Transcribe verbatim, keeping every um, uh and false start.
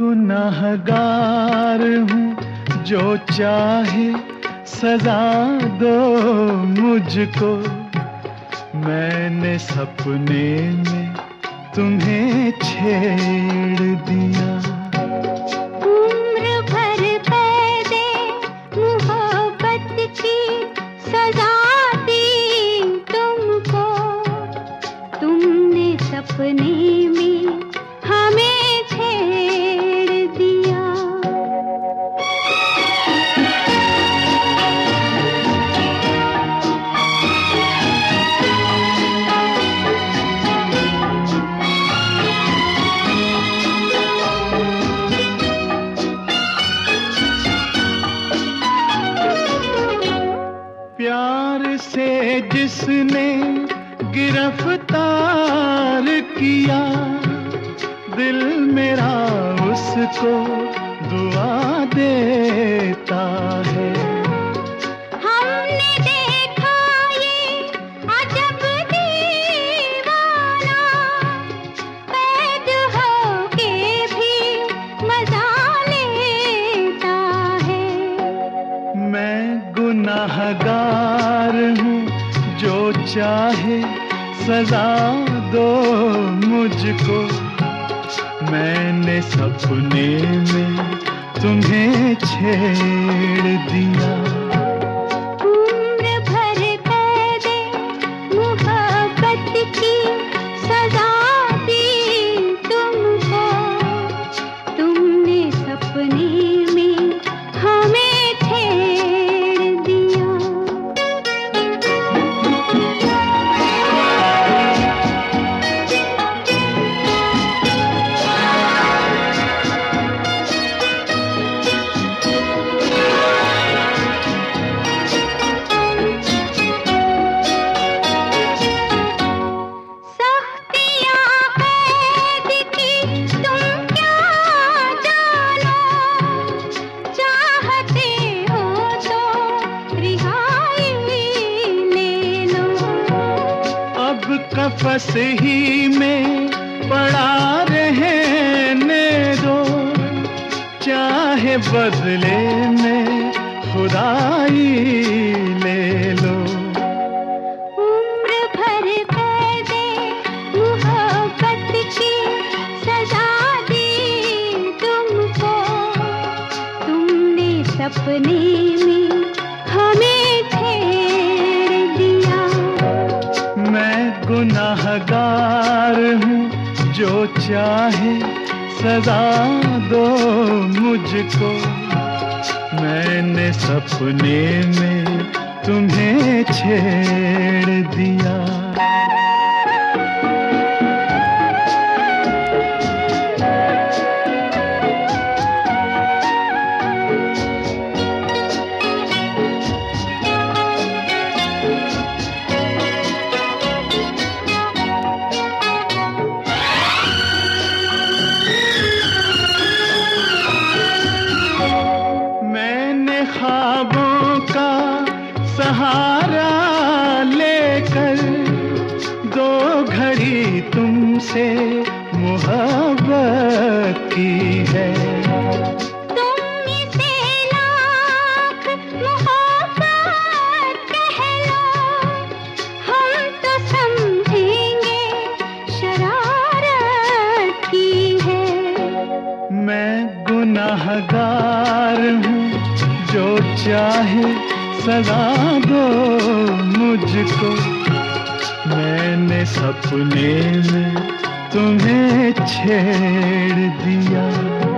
गुनाहगार हूँ, जो चाहे सजा दो मुझको। मैंने सपने में तुम्हें छेड़ दिया। उम्र भर कैदे मोहब्बत की सजा दी तुमको। तुमने सपने में हमें छेड़ दिया। प्यार से जिसने गिरफ्तार किया, दिल मेरा उसको दुआ देता है। हमने देखा ये अजब दीवाना, कैद होके भी मजा लेता है। मैं गुनाहगार हूँ, जो चाहे सजा दो मुझको। मैंने सपने में तुम्हें छेड़ दिया। उम्र भर कैदे मोहब्बत की सजा दी तुमको। तुमने सपने में हमें छेड़ दिया। कफस ही में पड़ा रहने दो, चाहे बदले में खुदाई ले लो। उम्र भर कैदे मोहब्बत की सजा दी तुमको। तुमने सपने में हमें छेड़ दिया। मैं गुनाहगार हूँ, जो चाहे सजा दो मुझको। मैंने सपने में तुम्हें छेड़ दिया। ख्वाबों का सहारा लेकर दो घड़ी तुमसे मोहब्बत की है। तुम इसे लाख मोहब्बत कह लो, हम तो समझेंगे शरारत की है। मैं गुनाहगार हूँ, जो चाहे सजा दो मुझको। मैंने सपने में तुम्हें छेड़ दिया।